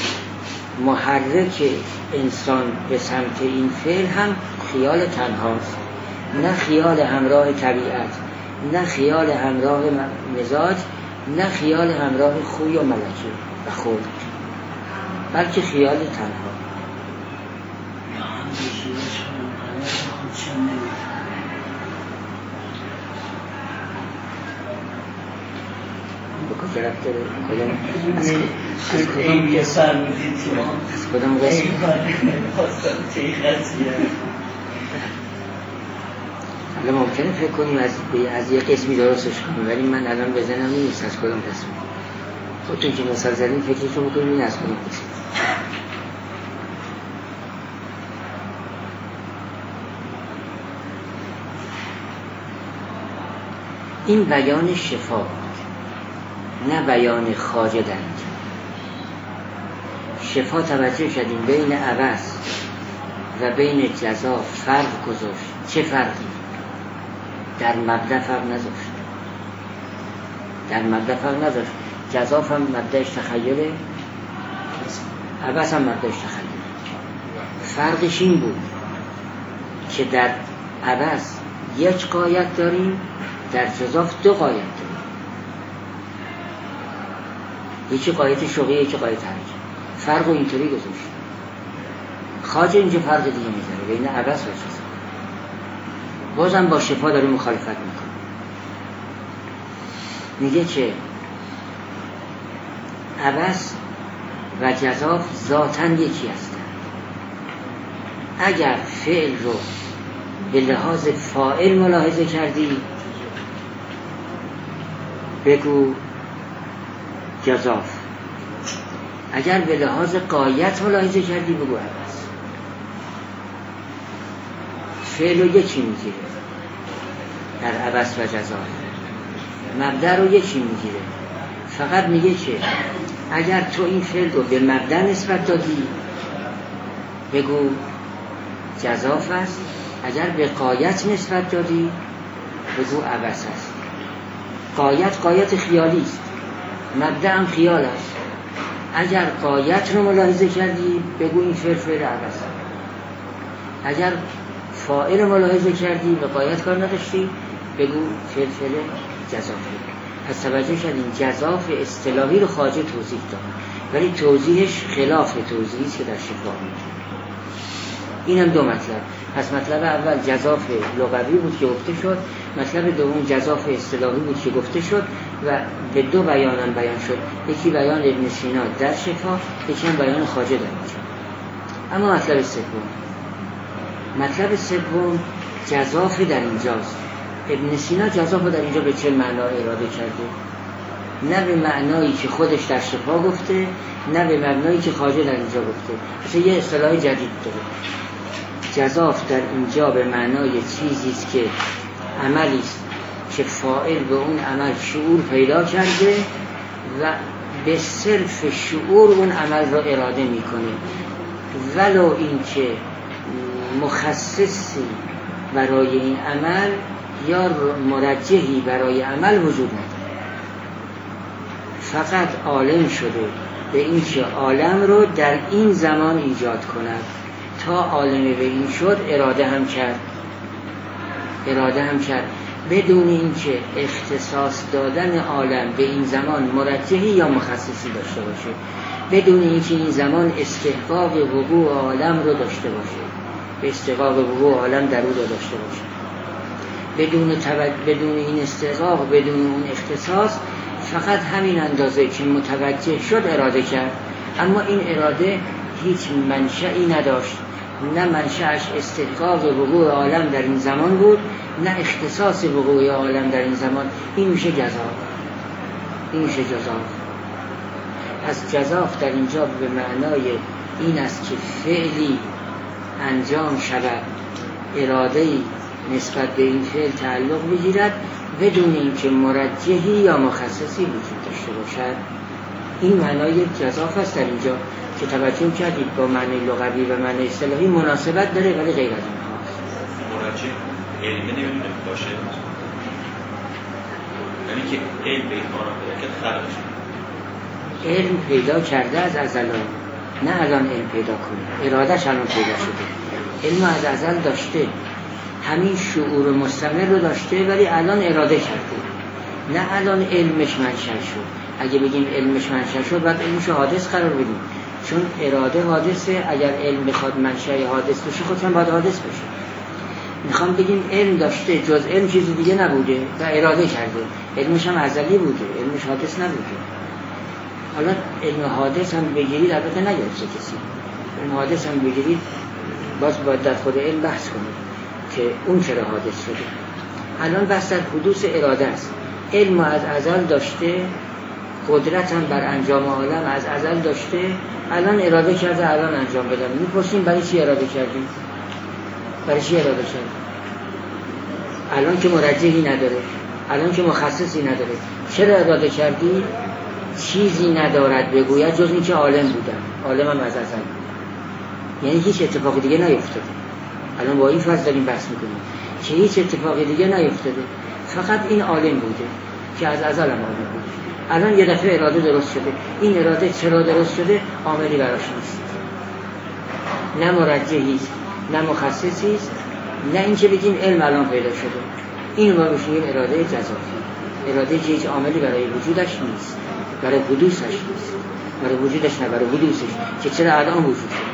محرک انسان به سمت این فعل هم خیال تنهاست، نه خیال همراه طبیعت، نه خیال همراه مزاج، نه خیال همراه خوی و ملکه و خود، بلکه خیال تنها. به کجا رفت داره؟ از کدام قسم؟ حالا ممکنه فکر کنیم از یه قسمی درستش کنیم، ولی من الان بزنم نیست از کدام قسم. خودتون که مثال زدین فکرشو بکنیم این از کدام قسم. این بیان شفا، نه بیان خواجه در اینجا. شفا توجه شدیم بین عوض و بین جزا فرق گذاشت. چه فرقی؟ در مبدأ فرق نذاشت. در مبدأ فرق نذاشت. جزاف هم مبدأش تخیله، عوض هم مبدأش تخیله. فرقش این بود که در عوض یک غایت داریم، در جزاف دو غایت داریم. یکی غایت شوقی، یکی غایت حرکت. فرق رو اینطوری گذاشت. خواجه اینجا فرق دیگه میذاره بین عوض و جزا. بازم با شفا داره مخالفت میکنه. میگه که عوض و جزاف ذاتاً یکی هستند. اگر فعل رو به لحاظ فاعل ملاحظه کردی بگو جزاف، اگر به لحاظ غایت ملاحظه کردی بگو عوض. فعل رو یکی میگیره در عوض و جزاف، مبدأ رو یکی میگیره. فقط میگه که اگر تو این فعل رو به مبدأ نسبت دادی بگو جزاف است، اگر به غایت نسبت دادی بگو عوض است. غایت خیالی است، مبدأ هم خیال است. اگر غایت رو ملاحظه کردی بگو این فعل عوض. اگر فاعل رو ملاحظه کردی و غایت کار نداشتی بگو فعل جزافی. پس توجه کردیم جزاف اصطلاحی رو خواجه توضیح داد، ولی توضیحش خلاف توضیحی که در شفا میده. این هم دو مطلب. پس مطلب اول جزاف لغوی بود که گفته شد، مطلب دوم جزاف اصطلاحی بود که گفته شد و به دو بیان شد. یکی بیان ابن سینا در شفا، یکی هم بیان خواجه در اینجا. اما مطلب سوم جزاف در اینجاست. ابن سینا جزاف در اینجا به چه معنا اراده کرده؟ نه به معنایی که خودش در شفا گفته، نه به معنایی که خواجه در اینجا گفته. مثلا یه اصطلاح جدید داره. جزاف در اینجا به معنای چیزی است که عملی است که فاعل به اون عمل شعور پیدا کرده و به صرف شعور اون عمل را اراده میکنه، ولو اینکه مخصصی برای این عمل یا مرجحی برای عمل وجود نداره. فقط عالم شده به این که عالم رو در این زمان ایجاد کند. تا عالم به این شد اراده هم کرد بدون اینکه اختصاص دادن عالم به این زمان مرجحی یا مخصصی داشته باشه. بدون اینکه این زمان استحقاق وقوع عالم رو داشته باشه، به استحقاق وقوع عالم در او رو داشته باشه، بدون این استحقاق، بدون اون اختصاص، فقط همین اندازه که متوجه شد اراده کرد، اما این اراده هیچ منشأی نداشت، نه منشأش استحقاق وقوع عالم در این زمان بود، نه اختصاص وقوع عالم در این زمان. این میشه جزاف. این میشه جزاف. پس جزاف در اینجا به معنای این است که فعلی انجام شود، اراده‌ای نسبت به این فعل تعلق بگیرد بدون اینکه مرجحی یا مخصصی وجود داشته باشد. این معنای جزاف است در اینجا که توجه کردید با معنی لغوی و معنی اصطلاحی مناسبت داره ولی غیر از اونها است. مرجح علمی نمی‌تونه باشه، یعنی که علم به این معنا پیدا کرد خلق شد. علم پیدا کرده از ازل، نه الان علم پیدا کنه، ارادهش الان پیدا شده. علم از ازل داشته، همین شعور مستمر رو داشته ولی الان اراده کرده، نه الان علمش منشأ شد. اگه بگیم علمش منشأ شد باید علمش حادث قرار بدیم، چون اراده حادثه. اگر علم بخواد منشأ حادث بشه خودش باید حادث بشه. میخوام بگیم علم داشته، جز علم چیز دیگه نبوده و اراده کرده، علمش هم ازلی بوده، علمش حادث نبوده. حالا علم حادث هم بگیرید، البته نگرفته کسی، علم حادث هم بگیرید باز باید در خود علم بحث کنید که اون چرا حادث شده. الان بحث در حدوث اراده است. علم از ازل داشته، قدرت هم بر انجام عالم از ازل داشته، الان اراده کرده الان انجام بدم. میپرسیم برای چی اراده کردیم؟ برای چی اراده کردیم؟ الان که مرجحی نداره، الان که مخصصی نداره، چرا اراده کردی؟ چیزی ندارد بگوید جز این که عالم بودم، عالم هم از ازل، یعنی هیچ اتفاق دیگه نیفتاده. الان با این فرض داریم بحث میکنیم که هیچ اتفاق دیگه نیفتاده، فقط این عالم بوده که از ازل هم عالم بوده. الان یه دفعه اراده درست شده. این اراده چرا درست شده؟ عاملی براش نیست، نه مرجحی است، نه مخصصی است، نه اینکه بگیم علم الان پیدا شده. این رو میگیم اراده جزافی، اراده که هیچ عاملی برای وجودش نیست، برای حدوثش نیست، برای وجودش نه، برای حدوثش که چرا الان وجود شده.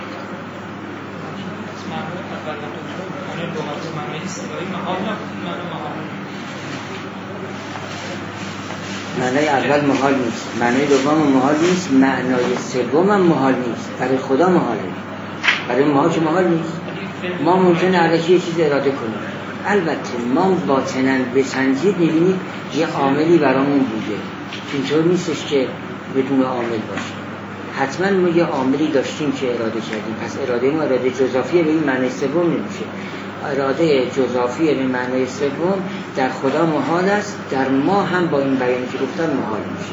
معنای اول محال نیست، معنای دوم محال نیست، معنای سوم هم محال نیست. برای خدا محاله، برای ما که محال نیست. ما ممکنه علیه یه چیز اراده کنیم، البته ما باطناً بسنجید می‌بینید یه عاملی برامون بوده، اینطور نیستش که بدون عامل باشه. حتما ما یه عاملی داشتیم که اراده کردیم، پس اراده ما اراده جزافیه به این معنی سوم نمیشه. اراده جزافیه به معنی سوم در خدا محال است، در ما هم با این بیانی که گفتم محال میشه.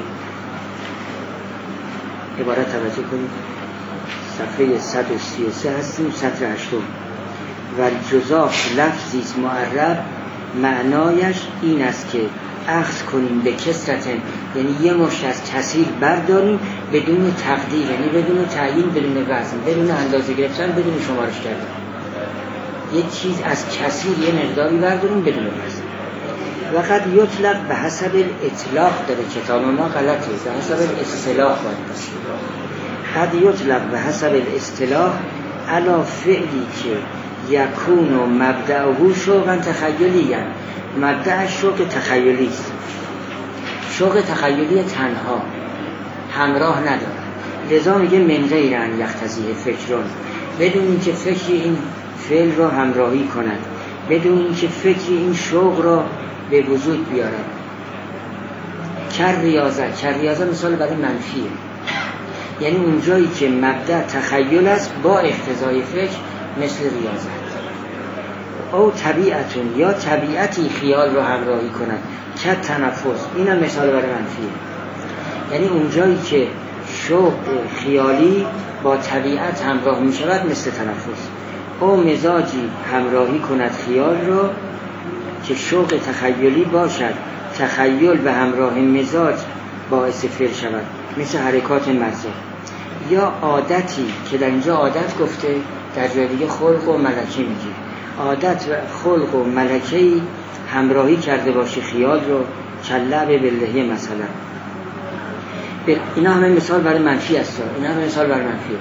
عبارت توجه کنید، صفحه 133 هستیم، سطر 8. و جزاف لفظی است معرب، معنایش این است که اخذ کنیم به کثرت، یعنی یه مشت از کثیر برداریم بدون تقدیر، یعنی بدون تعیین، بدون وزن، بدون اندازه گرفتن، بدون شمارش کردن. یه چیز از کثیر یه مقداری برداریم بدون وزن. و قد یطلق به حسب الاطلاق داره کتاب ما غلطه، به حسب الاصطلاح باید باشه. قد یطلق به حسب الاصطلاح علا فعلی که یکون و مبدأه شوقا تخیلی، مبدأش شوق تخیلی است. شوق تخیلی تنها، همراه نداره، لذا میگه من غیر ان یقتضیه فکرون، بدون اینکه فکر این فعل را همراهی کند، بدون اینکه فکر این شوق را به وجود بیارد. کر ریاضه مثال برای منفیه، یعنی اون جایی که مبدأ تخیل است با اقتضای فکر، مثل ریاضت. او طبیعتون، یا طبیعتی خیال را همراهی کند که تنفس، این هم مثال برای منفیه، یعنی اون جایی که شوق خیالی با طبیعت همراه می شود مثل تنفس. او مزاجی همراهی کند خیال را که شوق تخیلی باشد، تخیل به همراه مزاج باعث فعل شود، مثل حرکات مغز. یا عادتی که در اینجا عادت گفته، در جای دیگه خلق و ملکه میگه، عادت و خلق و ملکه‌ای همراهی کرده باشه خیال رو، کلعب باللهی مثلا. اینا همه مثال برای منفی است. اینا همه مثال برای منفی.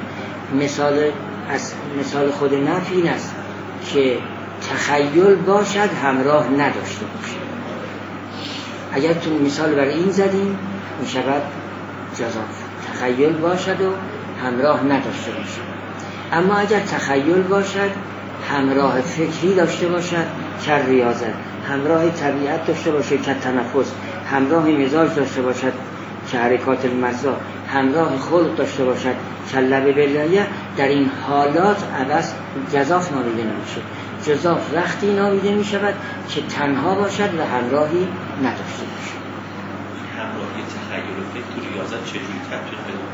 مثال خود نفی این است که تخیل باشد همراه نداشته باشه. اگر تو مثال برای این زدیم می شود جزاف، تخیل باشد و همراه نداشته باشه. اما اگر تخیل باشد همراه فکری داشته باشد که ریاضت، همراه طبیعت داشته باشه که تنفس، همراه مزاج داشته باشد که حرکات المزا، همراه خلق داشته باشد که لب بلایه، در این حالات عوض جزاف نامیده نمیشه. جزاف وقتی نامیده می شود که تنها باشد و همراهی نداشته باشه. همراهی تخیل و فکر تو ریاضت چجوری تطبیق بده؟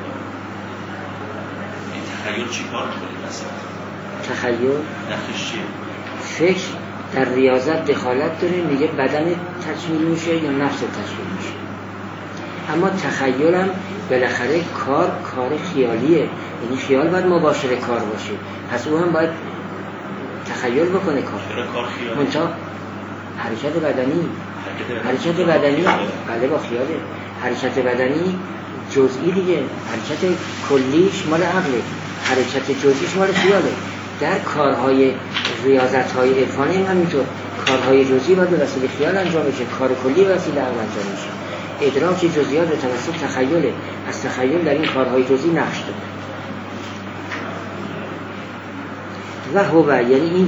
این تخیل چی کار می‌کنه مثلا؟ تخیل نقشش چیه؟ فکر در ریاضت دخالت داره، میگه بدن تشکیل میشه یا نفس تشکیل میشه. اما تخیل هم بالاخره کار خیالیه، یعنی خیال باید مباشر کار باشه، پس او هم باید تخیل بکنه کار. چرا کار خیالی؟ منتها حرکت بدنی بله با خیاله. حرکت بدنی جزئی دیگه، حرکت کلیش مال عقله، حرکت جزئیش مال خیاله. در کارهای ریاضت‌های عرفانی هم همینطور، کارهای جزئی باید به وسیله خیال انجام بشه، کار کلی به وسیله عقل انجام میشه. ادراک جزئیات به توسط تخیله، از تخیل در این کارهای جزئی نقش داره. و هو یعنی این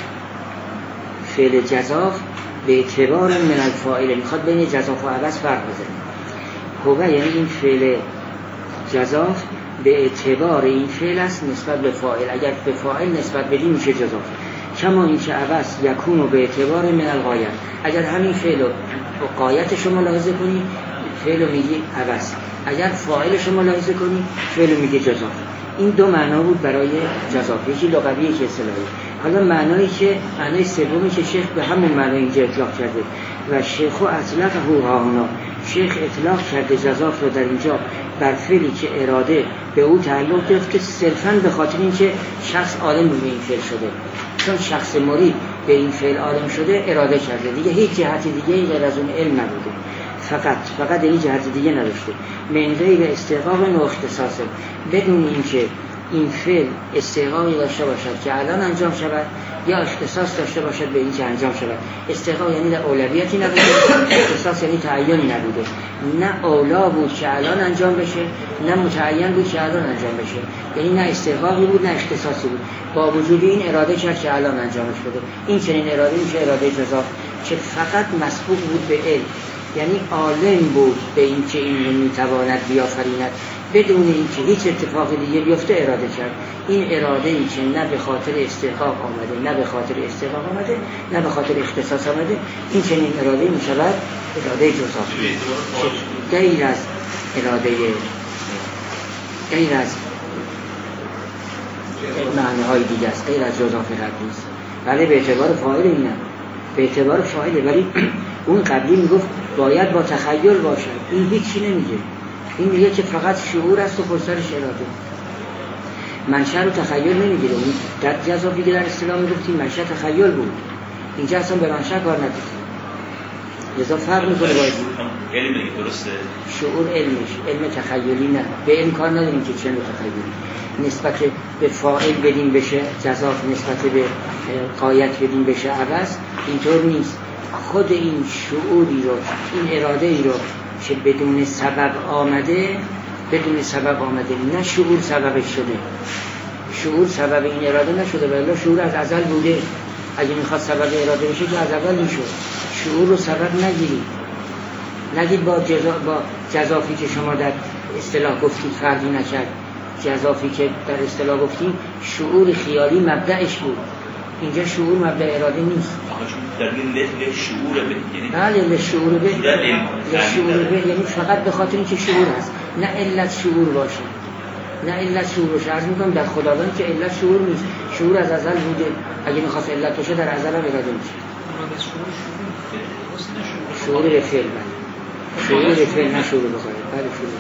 فعل جزاف به اعتبار من الفاعل، میخواد بین جزاف و عوض فرق بزنه. هو یعنی این فعل جزاف به اعتبار این فعل است نسبت به فاعل، اگر به فاعل نسبت بدی میشه جزاف. کما این که عوض یکون به اعتبار من الغایه، اگر همین فعل و غایت شما ملاحظه کنی فعل رو میگی عوض، اگر فاعل شما ملاحظه کنی فعل رو میگی جزاف. این دو معنا بود برای جزاف، یکی لغوی یکی اصطلاحی. حالا معنای سومی که شیخ به همون معنی اینجا اطلاق کرده و شیخ اطلقه هاهنا، شیخ اطلاق کرده جزاف رو در اینجا بر فعلی که اراده به او تعلق گرفته صرفاً به خاطر اینکه شخص عالم به این فعل شده، چون شخص مرید به این فعل عالم شده اراده کرده، دیگه هیچ جهت دیگه غیر از اون علم نبوده، فقط این جهت دیگه نداشته. من غیر استحقاق و اختصاصه، بدون اینکه این فعل استحقاقی داشته باشد که الان انجام شود یا اختصاص داشته باشد به این که انجام شود. استحقاق یعنی در اولویتی نبوده، اختصاص یعنی تعیینی نبوده، نه اولا بود که الان انجام بشه نه متعین بود که الان انجام بشه، یعنی نه استحقاقی بود نه اختصاصی بود، با وجود این اراده کرد که الان انجامش بده. این چنین اراده میشه اراده جزاف که فقط مسبوق بود به علم، یعنی عالم بود به این که این رو میتواند بیافریند، بدون اینکه هیچ اتفاق دیگه بیفته اراده کرد. این اراده ای که نه به خاطر استحقاق آمده نه به خاطر استحقاق آمده نه به خاطر اختصاص آمده، این چنین اراده می شود اراده جزافی، غیر از اراده غیر از معنی‌های دیگه است، غیر از جزاف قبلی است. ولی به اعتبار فاعل اینه، به اعتبار فاعله، ولی اون قبلی میگفت باید با تخیل باشد، این هیچی نمیگه، این میگه که فقط شعور است و پشترش اراده. منشأ رو تخیل نمیگیره. اون در جزافی که در اصطلاح میگفتیم منشأ تخیل بود، اینجا اصلا به منشأ کار نداره. لذا فرق میکنه با علم دیگه، درسته؟ شعور علمش علم تخیلی نه، به علم کار نداریم که چه نوع تخیلی. نسبت به فاعل بدیم بشه جزاف، نسبت به غایت بدیم بشه عوض، اینطور نیست. خود این شعوری رو، این اراده ای رو که بدون سبب آمده نه شعور سببش شده، شعور سبب این اراده نشده، ولی شعور از ازل بوده. اگه میخواد سبب اراده بشه که از اول میشد. شعور رو سبب نگید با جزافی که شما در اصطلاح گفتید فرقی نکرد. جزافی که در اصطلاح گفتیم شعور خیالی مبدأش بود، اینجا شعور مبدأ اراده نیست. در این لحظه شعور به، بله لشعور به یعنی فقط به خاطر اینکه شعور هست، نه علت شعور باشه، نه علت شعور باشه. عرض میکنم در خداوند که علت شعور نیست، شعور از ازل بوده، اگه میخواست علت باشه در ازل هم اراده میشه. شعور به فعل، شعور به فعل نه شعور به غایت.